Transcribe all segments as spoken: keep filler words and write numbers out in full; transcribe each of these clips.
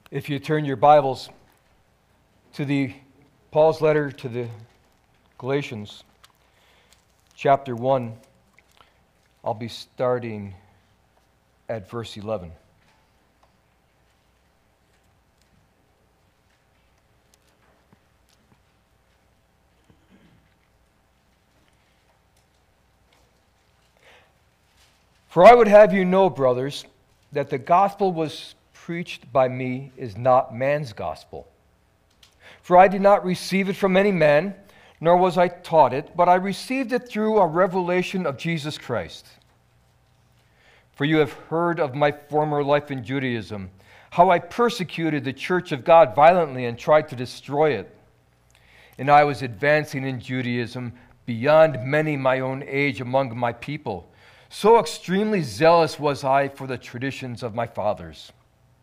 If you turn your Bibles to the Paul's letter to the Galatians, chapter one, I'll be starting at verse eleven. For I would have you know, brothers, that the gospel was preached by me is not man's gospel. For I did not receive it from any man, nor was I taught it, but I received it through a revelation of Jesus Christ. For you have heard of my former life in Judaism, how I persecuted the church of God violently and tried to destroy it. And I was advancing in Judaism beyond many my own age among my people. So extremely zealous was I for the traditions of my fathers.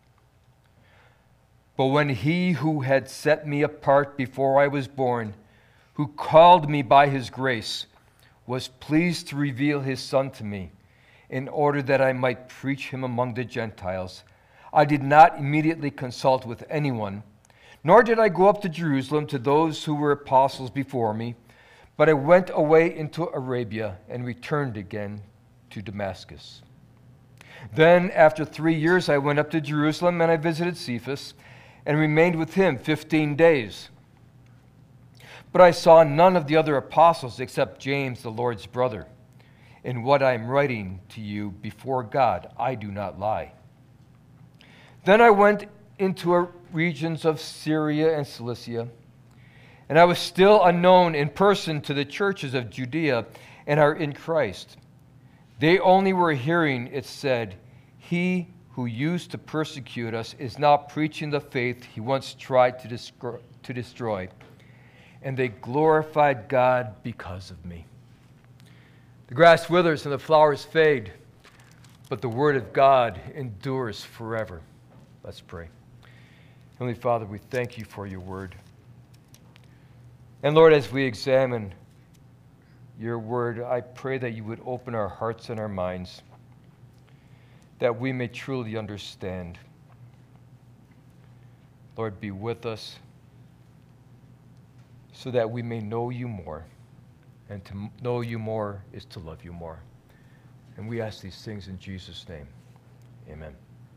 But when he who had set me apart before I was born, who called me by his grace, was pleased to reveal his Son to me, in order that I might preach him among the Gentiles, I did not immediately consult with anyone, nor did I go up to Jerusalem to those who were apostles before me, but I went away into Arabia and returned again to Damascus. Then, after three years, I went up to Jerusalem and I visited Cephas and remained with him fifteen days. But I saw none of the other apostles except James, the Lord's brother. In what I am writing to you before God, I do not lie. Then I went into regions of Syria and Cilicia, and I was still unknown in person to the churches of Judea and are in Christ. They only were hearing it said, "He who used to persecute us is now preaching the faith he once tried to destroy, to destroy. And they glorified God because of me." The grass withers and the flowers fade, but the word of God endures forever. Let's pray. Heavenly Father, we thank you for your word. And Lord, as we examine your word, I pray that you would open our hearts and our minds, that we may truly understand. Lord, be with us so that we may know you more. And to know you more is to love you more. And we ask these things in Jesus' name. Amen.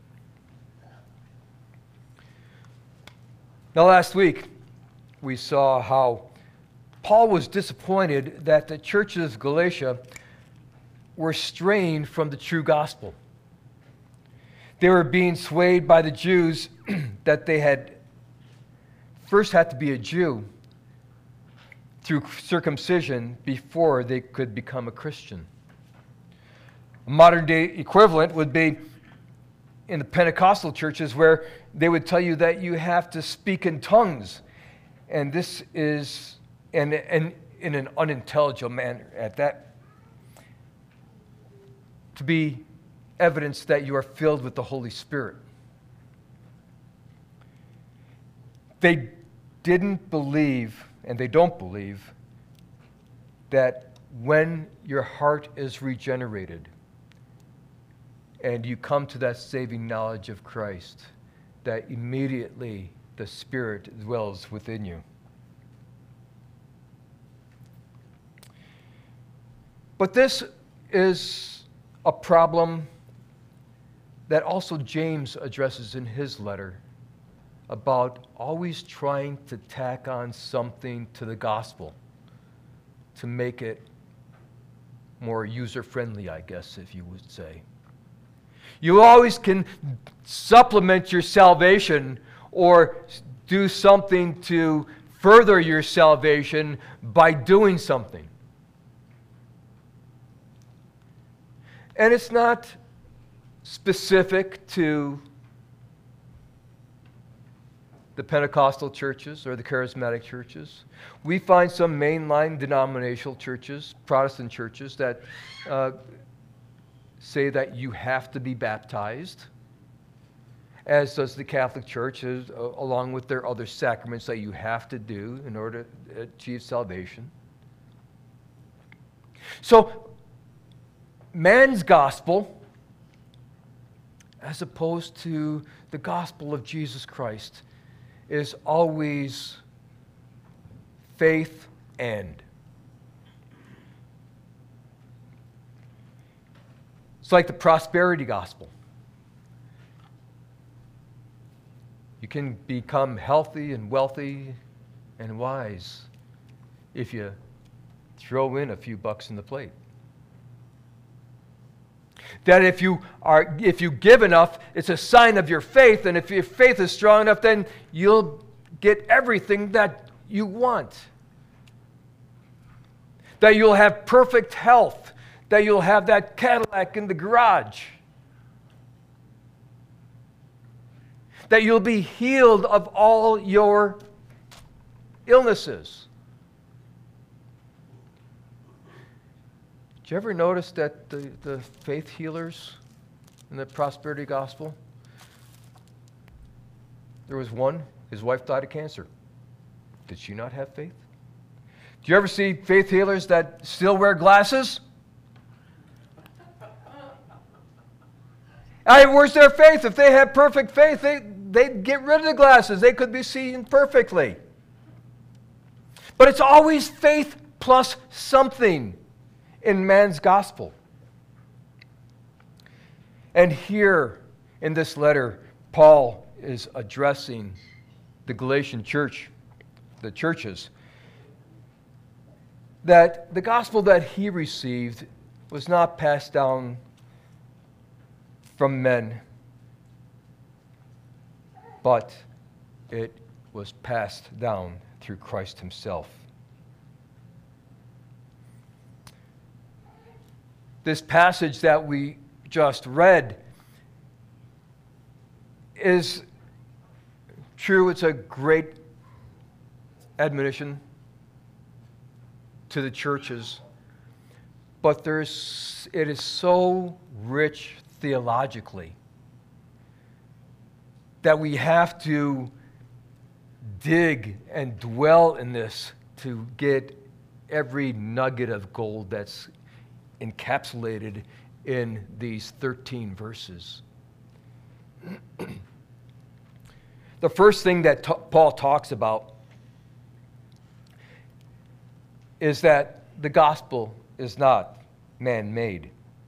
Now, last week, we saw how Paul was disappointed that the churches of Galatia were straying from the true gospel. They were being swayed by the Jews that they had first had to be a Jew through circumcision before they could become a Christian. A modern day equivalent would be in the Pentecostal churches, where they would tell you that you have to speak in tongues. And this is and, and in an unintelligible manner at that, to be evidence that you are filled with the Holy Spirit. They didn't believe, and they don't believe, that when your heart is regenerated and you come to that saving knowledge of Christ, that immediately the Spirit dwells within you. But this is a problem that also James addresses in his letter about always trying to tack on something to the gospel to make it more user-friendly, I guess, if you would say. You always can supplement your salvation or do something to further your salvation by doing something. And it's not specific to the Pentecostal churches or the charismatic churches. We find some mainline denominational churches, Protestant churches, that uh, say that you have to be baptized, as does the Catholic Church, uh, along with their other sacraments that you have to do in order to achieve salvation. So, man's gospel as opposed to the gospel of Jesus Christ, is always faith and. It's like the prosperity gospel. You can become healthy and wealthy and wise if you throw in a few bucks in the plate. That if you are, if you give enough, it's a sign of your faith, and if your faith is strong enough, then you'll get everything that you want. That you'll have perfect health, that you'll have that Cadillac in the garage, that you'll be healed of all your illnesses. Did you ever notice that the, the faith healers in the prosperity gospel, there was one, his wife died of cancer. Did she not have faith? Do you ever see faith healers that still wear glasses? I, where's their faith? If they had perfect faith, they, they'd get rid of the glasses. They could be seeing perfectly. But it's always faith plus something in man's gospel. And here in this letter, Paul is addressing the Galatian church, the churches, that the gospel that he received was not passed down from men, but it was passed down through Christ himself. This passage that we just read is true. It's a great admonition to the churches, but there's, it is so rich theologically that we have to dig and dwell in this to get every nugget of gold that's encapsulated in these thirteen verses. The first thing that t- Paul talks about is that the gospel is not man-made.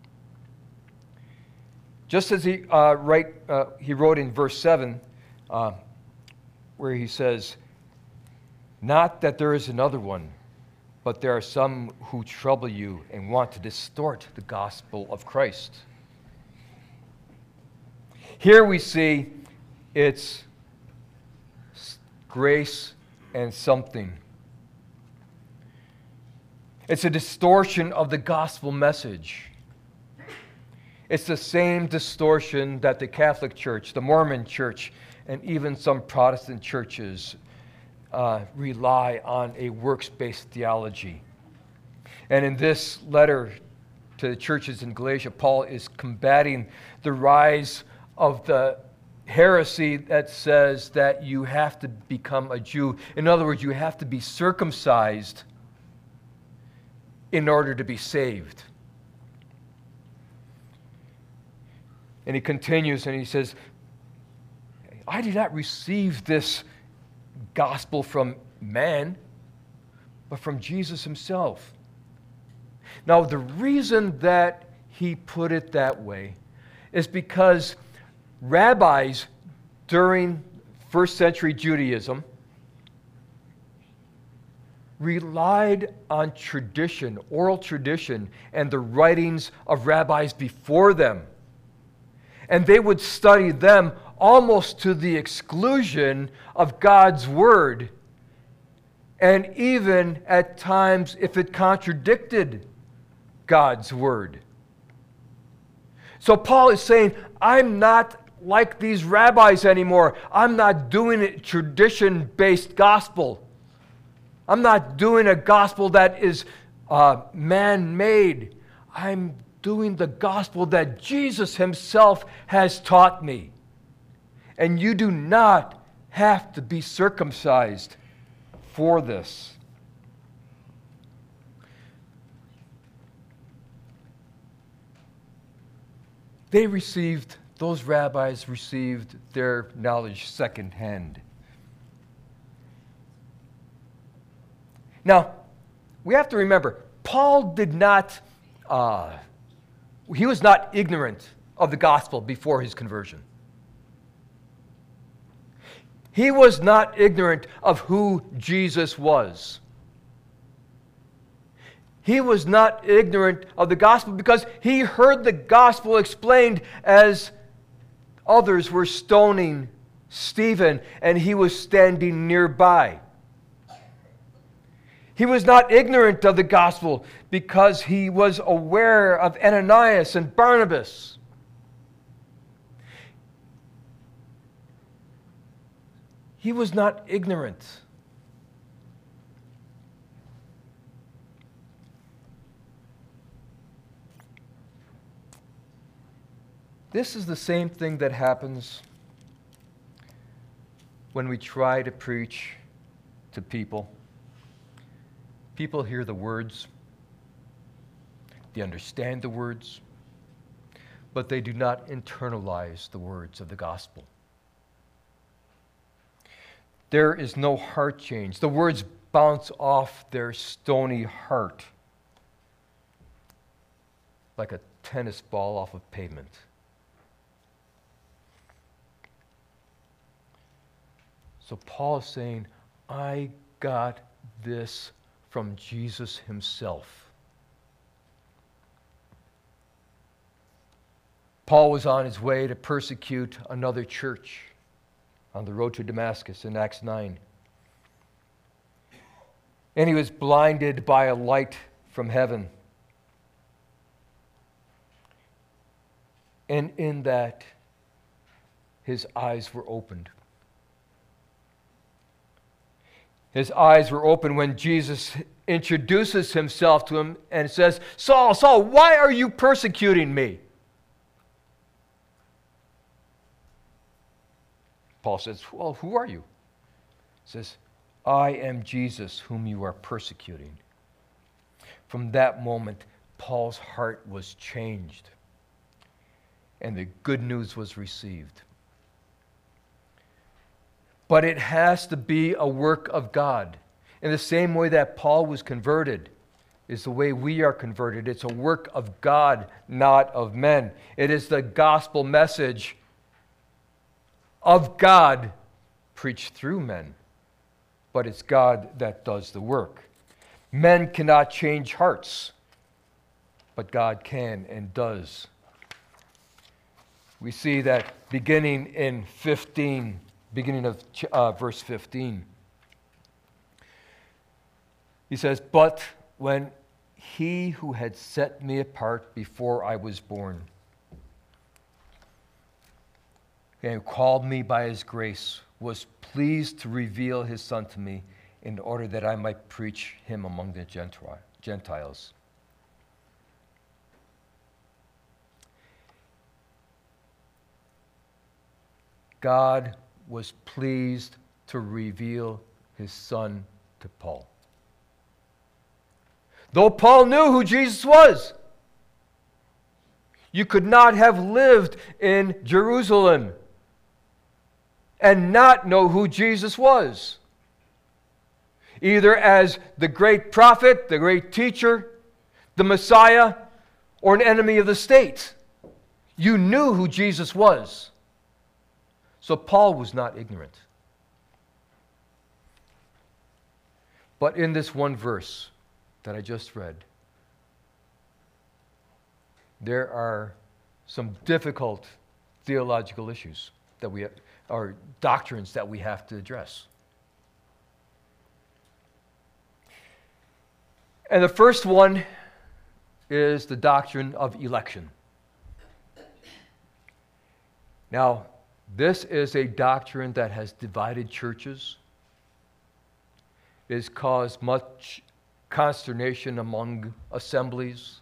Just as he, uh, write, uh, he wrote in verse seven, uh, where he says, "Not that there is another one, but there are some who trouble you and want to distort the gospel of Christ." Here we see it's grace and something. It's a distortion of the gospel message. It's the same distortion that the Catholic Church, the Mormon Church, and even some Protestant churches uh, rely on a works-based theology. And in this letter to the churches in Galatia, Paul is combating the rise of the heresy that says that you have to become a Jew. In other words, you have to be circumcised in order to be saved. And he continues and he says, I did not receive this gospel from man, but from Jesus himself. Now, the reason that he put it that way is because rabbis during first century Judaism relied on tradition, oral tradition, and the writings of rabbis before them. And they would study them almost to the exclusion of God's word. And even at times, if it contradicted God's word. So Paul is saying, I'm not like these rabbis anymore. I'm not doing a tradition-based gospel. I'm not doing a gospel that is uh, man-made. I'm doing the gospel that Jesus himself has taught me. And you do not have to be circumcised for this. They received those rabbis received their knowledge secondhand. Now, we have to remember, Paul did not, uh, he was not ignorant of the gospel before his conversion. He was not ignorant of who Jesus was. He was not ignorant of the gospel because he heard the gospel explained as others were stoning Stephen and he was standing nearby. He was not ignorant of the gospel because he was aware of Ananias and Barnabas. He was not ignorant. This is the same thing that happens when we try to preach to people. People hear the words, they understand the words, but they do not internalize the words of the gospel. There is no heart change. The words bounce off their stony heart like a tennis ball off of pavement. So Paul is saying, I got this from Jesus himself. Paul was on his way to persecute another church on the road to Damascus in Acts nine. And he was blinded by a light from heaven. And in that, his eyes were opened. His eyes were open when Jesus introduces himself to him and says, Saul, Saul, why are you persecuting me? Paul says, well, who are you? He says, I am Jesus whom you are persecuting. From that moment, Paul's heart was changed and the good news was received. But it has to be a work of God. In the same way that Paul was converted is the way we are converted. It's a work of God, not of men. It is the gospel message of God preached through men. But it's God that does the work. Men cannot change hearts, but God can and does. We see that beginning in fifteen. Beginning of uh, verse fifteen. He says, but when he who had set me apart before I was born, and called me by his grace, was pleased to reveal his Son to me in order that I might preach him among the Gentiles. God was pleased to reveal his Son to Paul. Though Paul knew who Jesus was, you could not have lived in Jerusalem and not know who Jesus was, either as the great prophet, the great teacher, the Messiah, or an enemy of the state. You knew who Jesus was. So Paul was not ignorant. But in this one verse that I just read, there are some difficult theological issues that we, or doctrines that we have to address. And the first one is the doctrine of election. Now, this is a doctrine that has divided churches. It has caused much consternation among assemblies.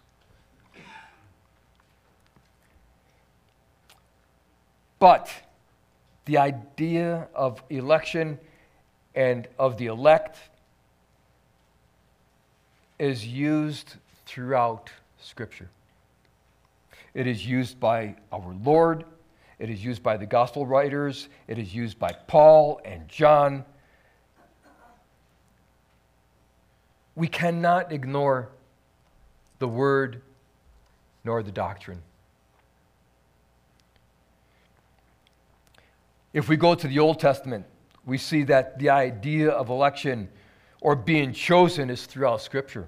But the idea of election and of the elect is used throughout Scripture. It is used by our Lord, It is used by the gospel writers. It is used by Paul and John. We cannot ignore the word nor the doctrine. If we go to the Old Testament, we see that the idea of election or being chosen is throughout Scripture.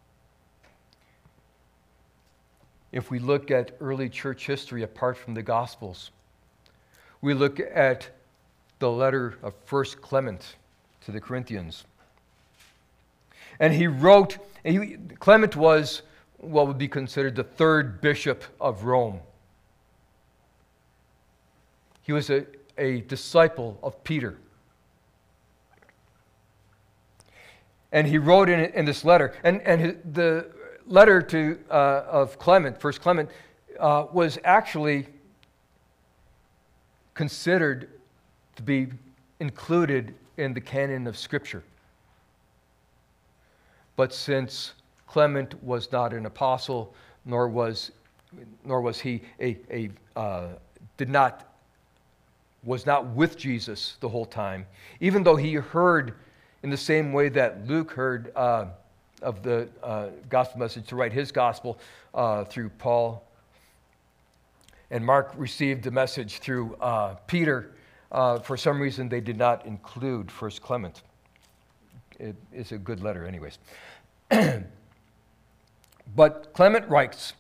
If we look at early church history apart from the Gospels, we look at the letter of First Clement to the Corinthians. And he wrote, he, Clement was what would be considered the third bishop of Rome. He was a, a disciple of Peter. And he wrote in, in this letter, and, and his, the letter to uh, of Clement, First Clement, uh, was actually considered to be included in the canon of Scripture. But since Clement was not an apostle, nor was, nor was he a, a uh, did not was not with Jesus the whole time, even though he heard in the same way that Luke heard uh, of the uh, gospel message to write his gospel uh, through Paul, and Mark received the message through uh, Peter. Uh, for some reason, they did not include First Clement. It is a good letter, anyways. But Clement writes,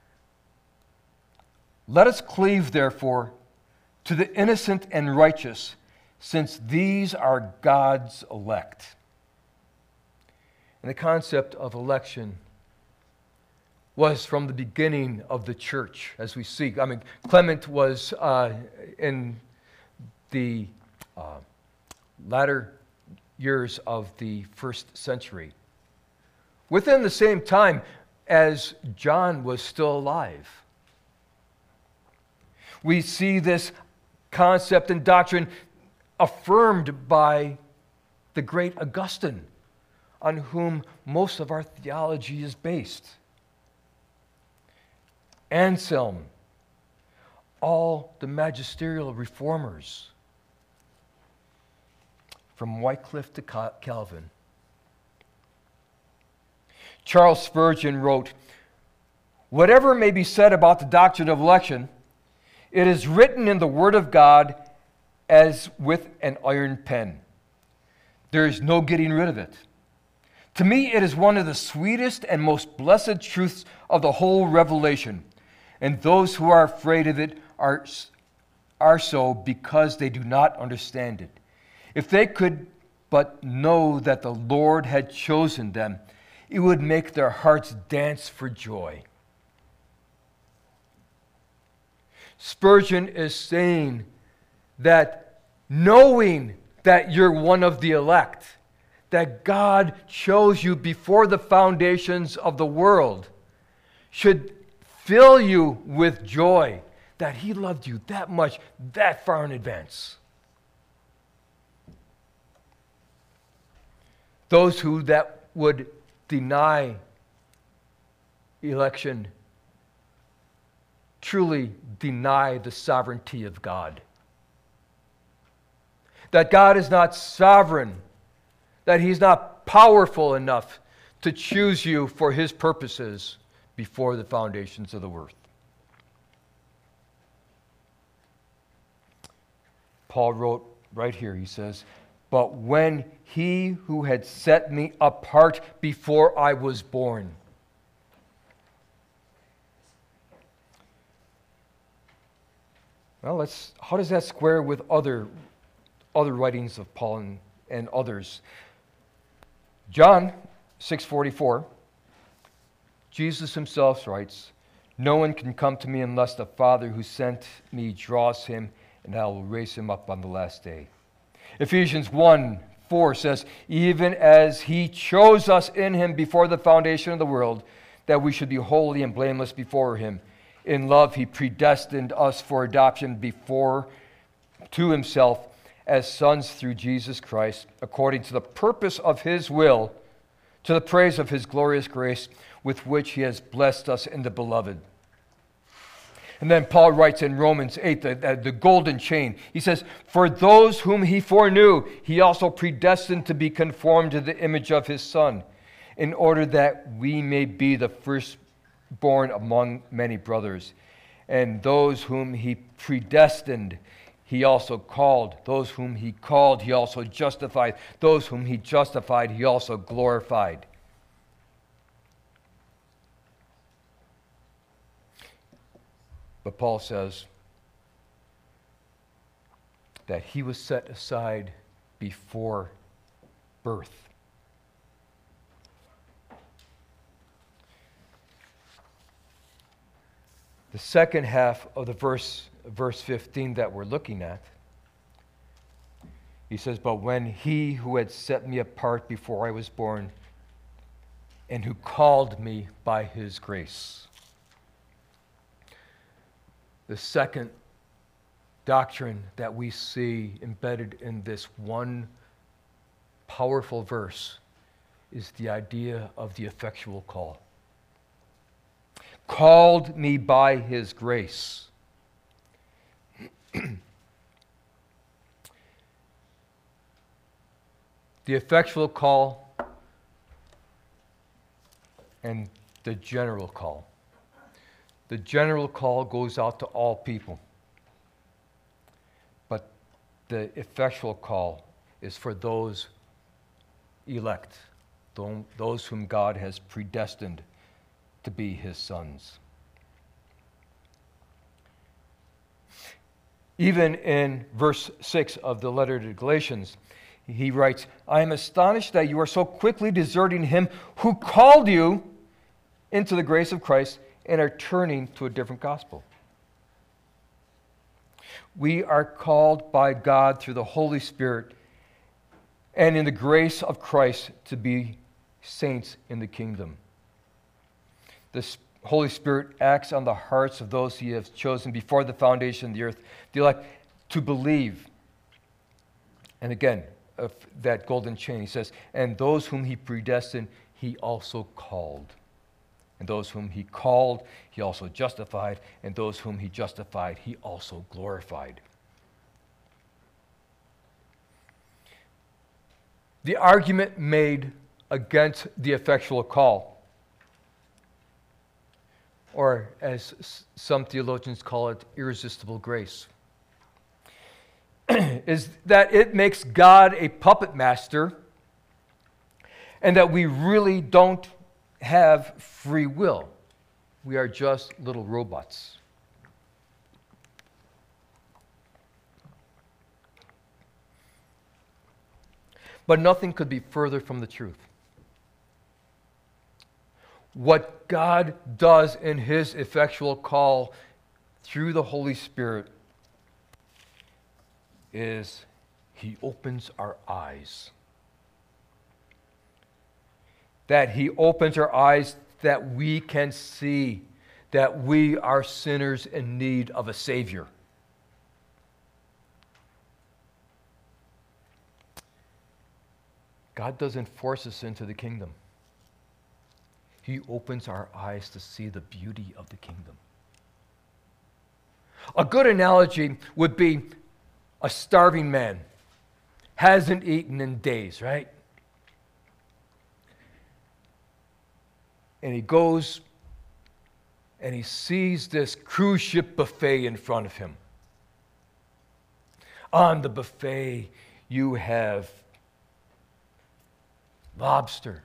"Let us cleave, therefore, to the innocent and righteous, since these are God's elect." And the concept of election was from the beginning of the church, as we see. I mean, Clement was uh, in the uh, latter years of the first century, within the same time as John was still alive. We see this concept and doctrine affirmed by the great Augustine, on whom most of our theology is based. Anselm, all the magisterial reformers, from Wycliffe to Calvin. Charles Spurgeon wrote, "Whatever may be said about the doctrine of election, it is written in the Word of God as with an iron pen. There is no getting rid of it. To me, it is one of the sweetest and most blessed truths of the whole revelation, and those who are afraid of it are, are so because they do not understand it. If they could but know that the Lord had chosen them, it would make their hearts dance for joy." Spurgeon is saying that knowing that you're one of the elect, that God chose you before the foundations of the world, should fill you with joy that He loved you that much, that far in advance. Those who that would deny election truly deny the sovereignty of God. That God is not sovereign, that He's not powerful enough to choose you for His purposes before the foundations of the earth. Paul wrote right here, he says, "But when He who had set me apart before I was born." Well, let's, how does that square with other, other writings of Paul and, and others? John six forty-four, Jesus Himself writes, "No one can come to me unless the Father who sent me draws him, and I will raise him up on the last day." Ephesians one four says, "Even as He chose us in Him before the foundation of the world, that we should be holy and blameless before Him. In love He predestined us for adoption before to Himself as sons through Jesus Christ, according to the purpose of His will, to the praise of His glorious grace, with which He has blessed us in the Beloved." And then Paul writes in Romans eight, the, the, the golden chain. He says, for those whom he foreknew, he also predestined to be conformed to the image of his Son, in order that we may be the firstborn among many brothers. And those whom he predestined, he also called. Those whom he called, he also justified. Those whom he justified, he also glorified. But Paul says that he was set aside before birth. The second half of the verse, verse fifteen that we're looking at, he says, but when he who had set me apart before I was born and who called me by his grace. The second doctrine that we see embedded in this one powerful verse is the idea of the effectual call. Called me by his grace. The effectual call and the general call. The general call goes out to all people. But the effectual call is for those elect, those whom God has predestined to be his sons. Even in verse six of the letter to Galatians, he writes, I am astonished that you are so quickly deserting him who called you into the grace of Christ and are turning to a different gospel. We are called by God through the Holy Spirit and in the grace of Christ to be saints in the kingdom. The Holy Spirit acts on the hearts of those he has chosen before the foundation of the earth, the elect, to believe. And again, of that golden chain, he says, and those whom he predestined, he also called. And those whom he called, he also justified. And those whom he justified, he also glorified. The argument made against the effectual call, or as some theologians call it, irresistible grace, is that it makes God a puppet master and that we really don't have free will. We are just little robots. But nothing could be further from the truth. What God does in his effectual call through the Holy Spirit is he opens our eyes. That he opens our eyes that we can see that we are sinners in need of a Savior. God doesn't force us into the kingdom. He opens our eyes to see the beauty of the kingdom. A good analogy would be a starving man, hasn't eaten in days, right? And he goes and he sees this cruise ship buffet in front of him. On the buffet, you have lobster.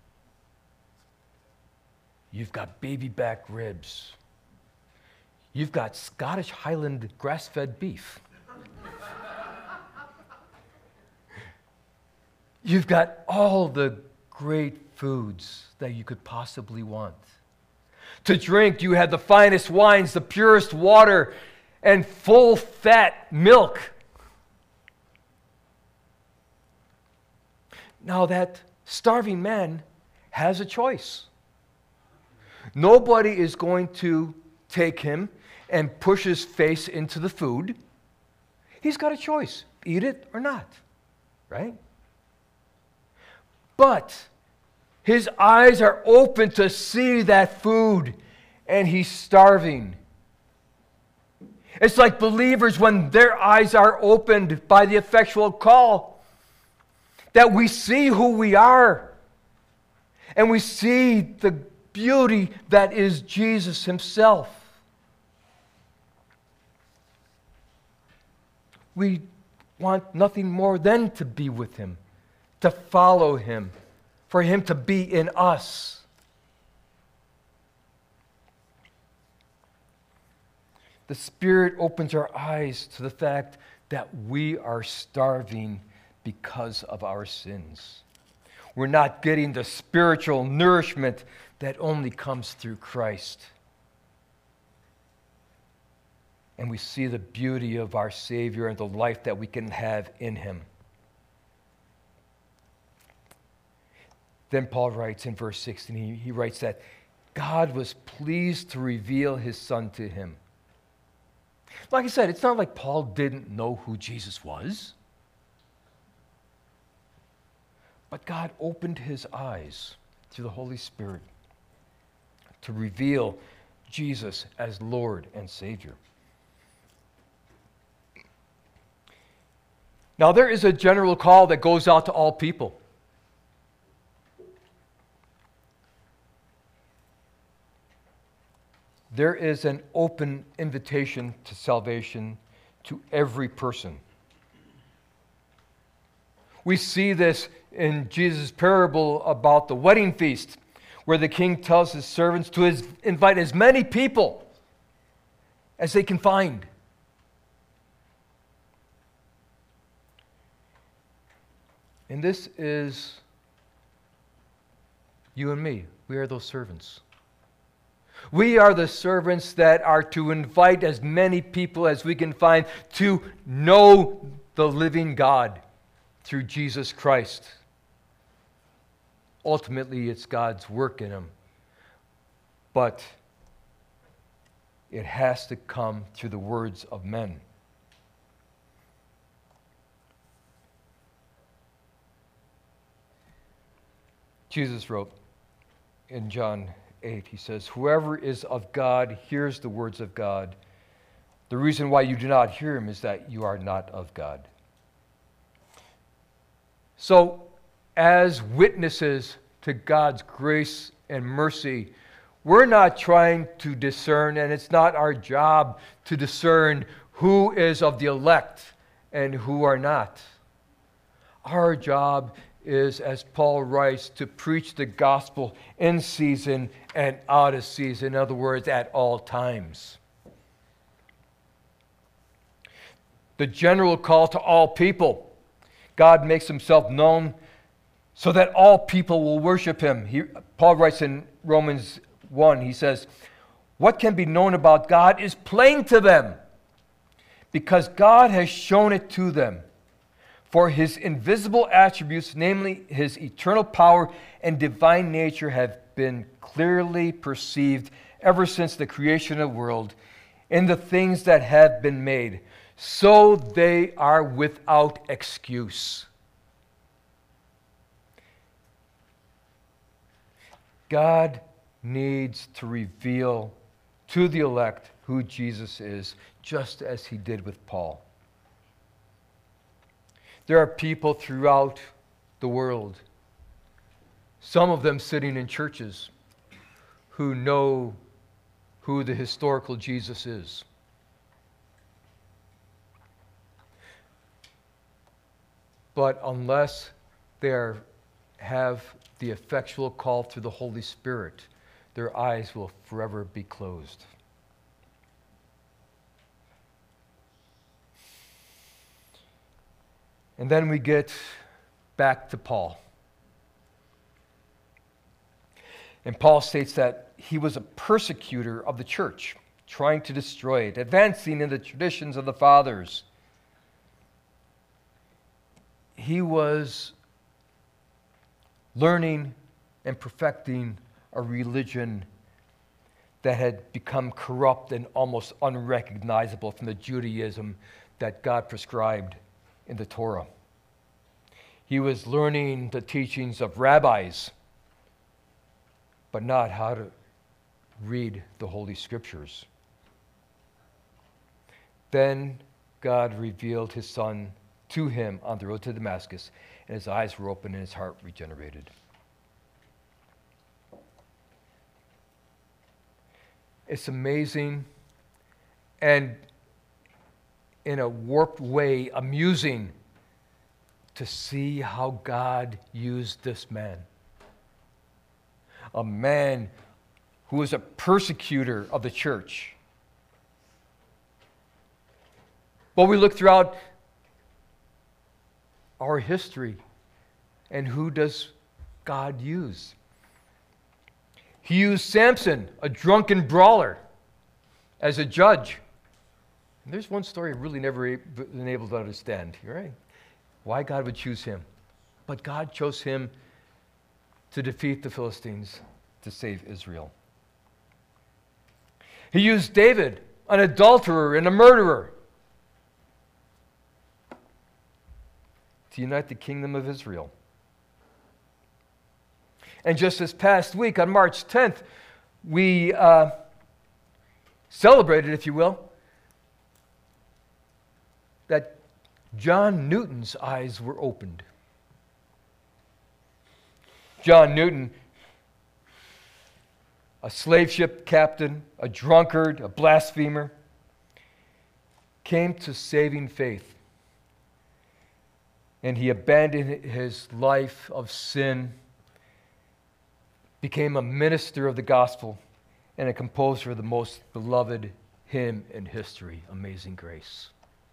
You've got baby back ribs. You've got Scottish Highland grass-fed beef. You've got all the great foods that you could possibly want. To drink, you have the finest wines, the purest water, and full-fat milk. Now that starving man has a choice. Nobody is going to take him and push his face into the food. He's got a choice, eat it or not, right? But his eyes are open to see that food, and he's starving. It's like believers when their eyes are opened by the effectual call, that we see who we are and we see the beauty that is Jesus himself. We want nothing more than to be with him, to follow him, for him to be in us. The Spirit opens our eyes to the fact that we are starving because of our sins. We're not getting the spiritual nourishment that only comes through Christ. And we see the beauty of our Savior and the life that we can have in him. Then Paul writes in verse sixteen, he, he writes that God was pleased to reveal his Son to him. Like I said, it's not like Paul didn't know who Jesus was. But God opened his eyes through the Holy Spirit to reveal Jesus as Lord and Savior. Now, there is a general call that goes out to all people. There is an open invitation to salvation to every person. We see this in Jesus' parable about the wedding feast, where the king tells his servants to his, invite as many people as they can find. And this is you and me. We are those servants. We are the servants that are to invite as many people as we can find to know the living God through Jesus Christ. Ultimately, it's God's work in him. But it has to come through the words of men. Jesus wrote in John eight, he says, "Whoever is of God hears the words of God. The reason why you do not hear him is that you are not of God." So, as witnesses to God's grace and mercy, we're not trying to discern, and it's not our job to discern who is of the elect and who are not. Our job is, as Paul writes, to preach the gospel in season and out of season. In other words, at all times. The general call to all people. God makes himself known so that all people will worship him. He, Paul writes in Romans one, he says, "What can be known about God is plain to them, because God has shown it to them. For his invisible attributes, namely his eternal power and divine nature, have been clearly perceived ever since the creation of the world in the things that have been made. So they are without excuse." God needs to reveal to the elect who Jesus is, just as he did with Paul. There are people throughout the world, some of them sitting in churches, who know who the historical Jesus is. But unless they are, have the effectual call through the Holy Spirit, their eyes will forever be closed. And then we get back to Paul. And Paul states that he was a persecutor of the church, trying to destroy it, advancing in the traditions of the fathers. He was learning and perfecting a religion that had become corrupt and almost unrecognizable from the Judaism that God prescribed in the Torah. He was learning the teachings of rabbis, but not how to read the Holy Scriptures. Then God revealed his Son to him on the road to Damascus, and his eyes were opened and his heart regenerated. It's amazing and, in a warped way, amusing to see how God used this man. A man who was a persecutor of the church. But we look throughout our history, and who does God use? He used Samson, a drunken brawler, as a judge. And there's one story I've really never been able to understand, right? Why God would choose him. But God chose him to defeat the Philistines, to save Israel. He used David, an adulterer and a murderer, to unite the kingdom of Israel. And just this past week, on March tenth, we uh, celebrated, if you will, that John Newton's eyes were opened. John Newton, a slave ship captain, a drunkard, a blasphemer, came to saving faith. And he abandoned his life of sin, became a minister of the gospel, and a composer of the most beloved hymn in history, Amazing Grace.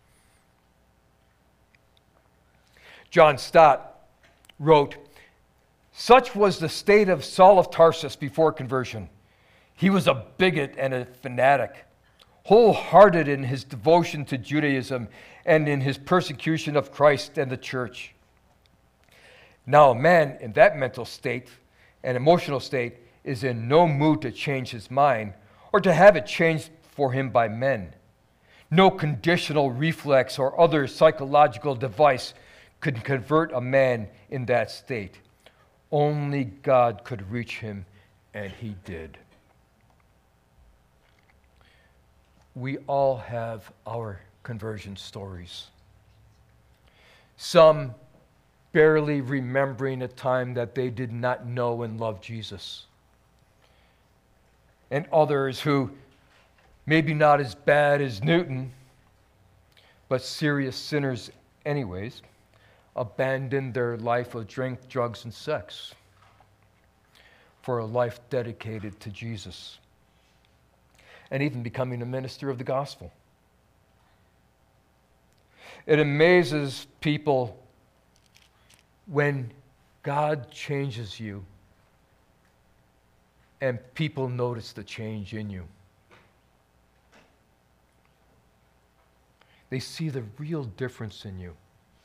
John Stott wrote, "Such was the state of Saul of Tarsus before conversion. He was a bigot and a fanatic, wholehearted in his devotion to Judaism and in his persecution of Christ and the church. Now a man in that mental state and emotional state is in no mood to change his mind or to have it changed for him by men. No conditional reflex or other psychological device could convert a man in that state. Only God could reach him, and he did." We all have our conversion stories. Some barely remembering a time that they did not know and love Jesus. And others who, maybe not as bad as Newton, but serious sinners anyways, abandoned their life of drink, drugs, and sex for a life dedicated to Jesus, and even becoming a minister of the gospel. It amazes people when God changes you and people notice the change in you. They see the real difference in you.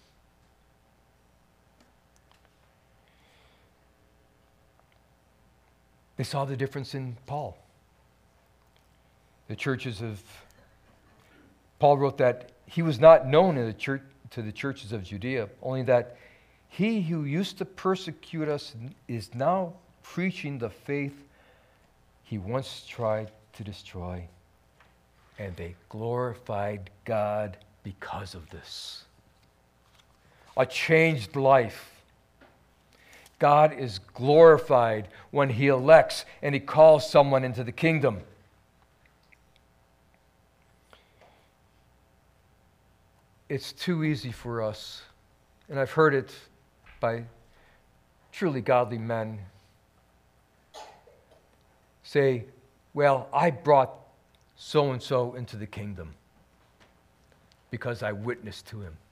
They saw the difference in Paul. The churches of, Paul wrote that he was not known in the church, to the churches of Judea, only that he who used to persecute us is now preaching the faith he once tried to destroy. And they glorified God because of this. A changed life. God is glorified when he elects and he calls someone into the kingdom. It's too easy for us, and I've heard it by truly godly men, say, well, I brought so-and-so into the kingdom because I witnessed to him.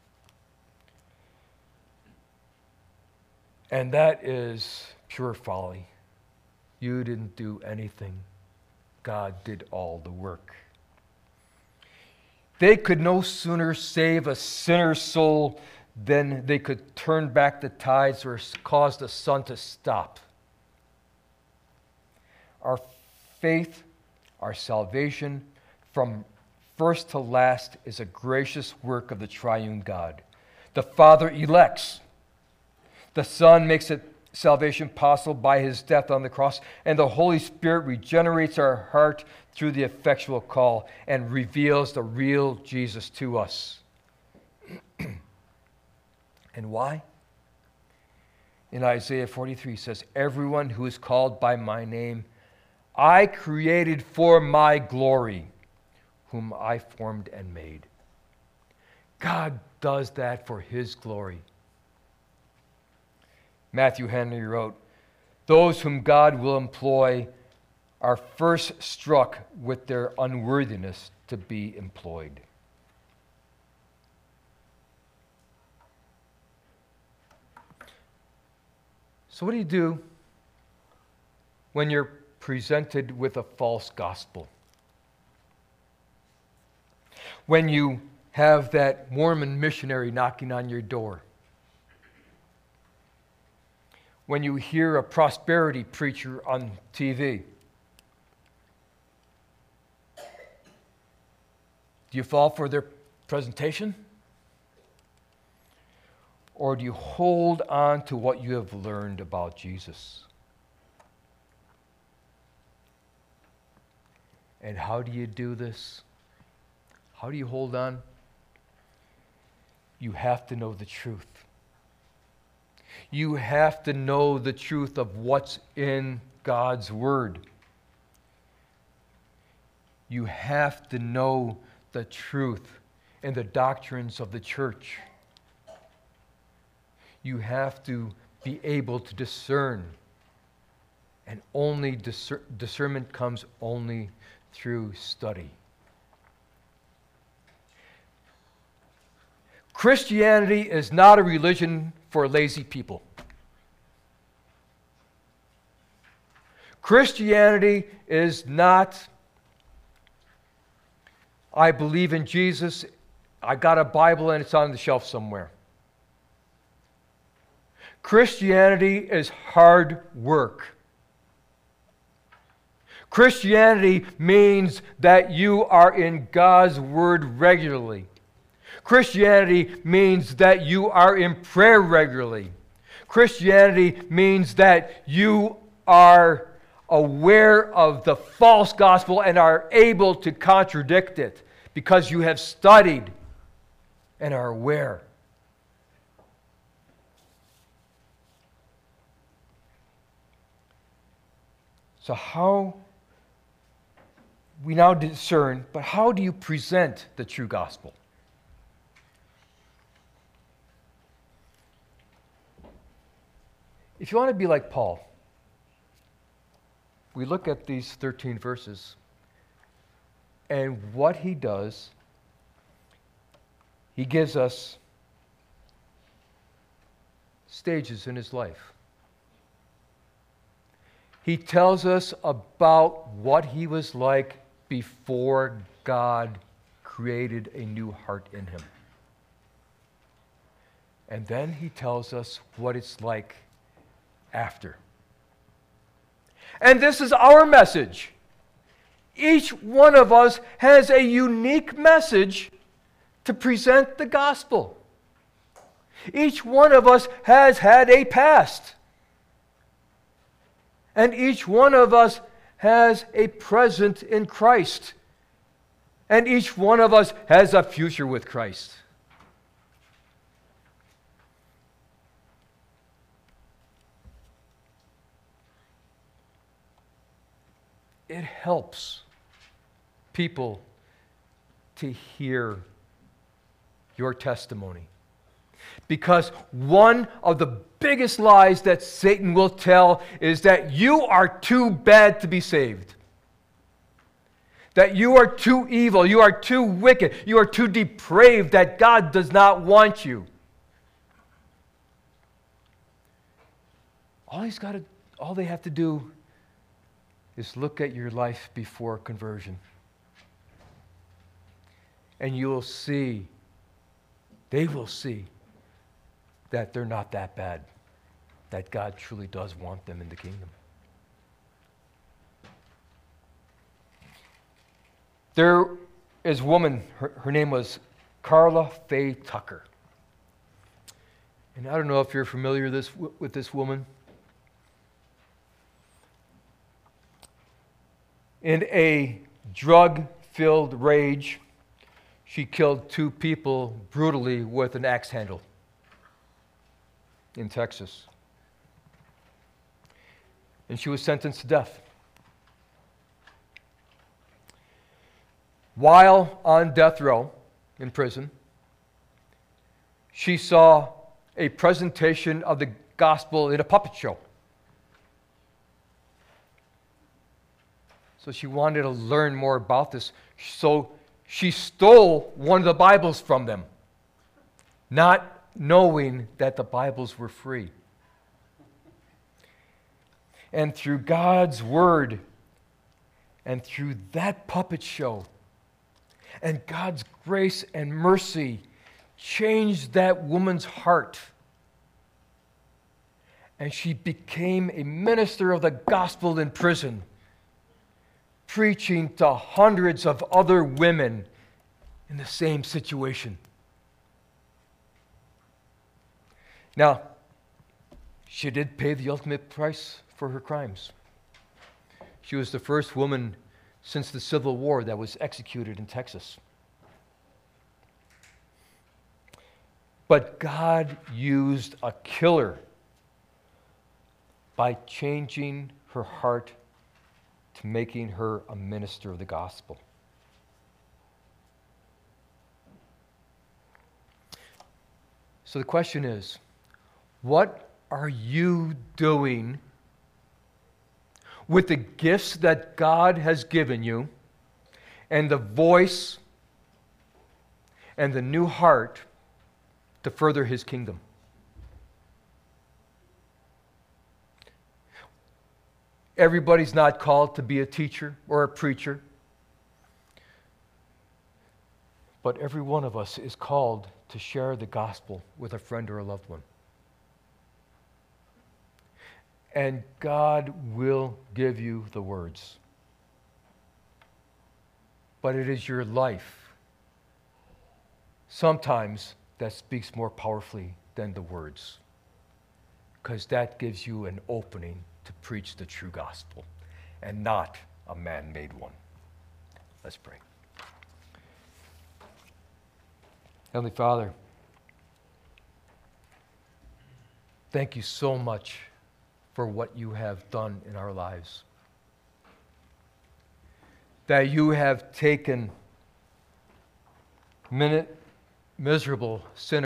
And that is pure folly. You didn't do anything. God did all the work. They could no sooner save a sinner's soul than they could turn back the tides or cause the sun to stop. Our faith, our salvation, from first to last, is a gracious work of the triune God. The Father elects. The Son makes it salvation possible by his death on the cross, and the Holy Spirit regenerates our heart through the effectual call and reveals the real Jesus to us. And why? In Isaiah forty-three, it says, everyone who is called by my name, I created for my glory, whom I formed and made. God does that for his glory. Matthew Henry wrote, those whom God will employ are first struck with their unworthiness to be employed. So what do you do when you're presented with a false gospel? When you have that Mormon missionary knocking on your door? When you hear a prosperity preacher on T V? Do you fall for their presentation? Or do you hold on to what you have learned about Jesus? And how do you do this? How do you hold on? You have to know the truth. You have to know the truth of what's in God's Word. You have to know the truth and the doctrines of the church. You have to be able to discern. And only discer- discernment comes only through study. Christianity is not a religion for lazy people. Christianity is not, I believe in Jesus, I got a Bible and it's on the shelf somewhere. Christianity is hard work. Christianity means that you are in God's Word regularly. Christianity means that you are in prayer regularly. Christianity means that you are aware of the false gospel and are able to contradict it because you have studied and are aware. So how, we now discern, but how do you present the true gospel? If you want to be like Paul, we look at these thirteen verses, and what he does, he gives us stages in his life. He tells us about what he was like before God created a new heart in him. And then he tells us what it's like after. And this is our message. Each one of us has a unique message to present the gospel. Each one of us has had a past. And each one of us has a present in Christ. And each one of us has a future with Christ. It helps people to hear your testimony. Because one of the biggest lies that Satan will tell is that you are too bad to be saved. That you are too evil, you are too wicked, you are too depraved, that God does not want you. All he's got to, all they have to do is look at your life before conversion. And you will see, they will see, that they're not that bad, that God truly does want them in the kingdom. There is a woman, her, her name was Carla Faye Tucker. And I don't know if you're familiar this, with this woman. In a drug-filled rage, she killed two people brutally with an axe handle in Texas. And she was sentenced to death. While on death row in prison, she saw a presentation of the gospel in a puppet show. So she wanted to learn more about this. So she stole one of the Bibles from them, not knowing that the Bibles were free. And through God's word and through that puppet show and God's grace and mercy changed that woman's heart. And she became a minister of the gospel in prison, preaching to hundreds of other women in the same situation. Now, she did pay the ultimate price for her crimes. She was the first woman since the Civil War that was executed in Texas. But God used a killer by changing her heart to making her a minister of the gospel. So the question is, what are you doing with the gifts that God has given you and the voice and the new heart to further His kingdom? Everybody's not called to be a teacher or a preacher, but every one of us is called to share the gospel with a friend or a loved one. And God will give you the words. But it is your life sometimes that speaks more powerfully than the words, because that gives you an opening to preach the true gospel and not a man-made one. Let's pray. Heavenly Father, thank you so much for what you have done in our lives. That you have taken minute, miserable sinners